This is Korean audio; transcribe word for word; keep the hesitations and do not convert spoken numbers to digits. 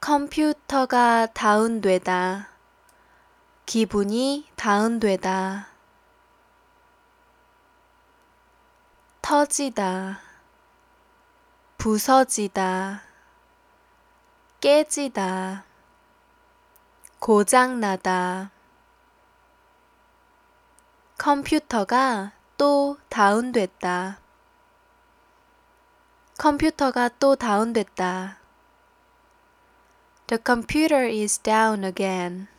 컴퓨터가 다운되다. 기분이 다운되다. 터지다. 부서지다. 깨지다. 고장나다. 컴퓨터가 또 다운됐다. 컴퓨터가 또 다운됐다. The computer is down again.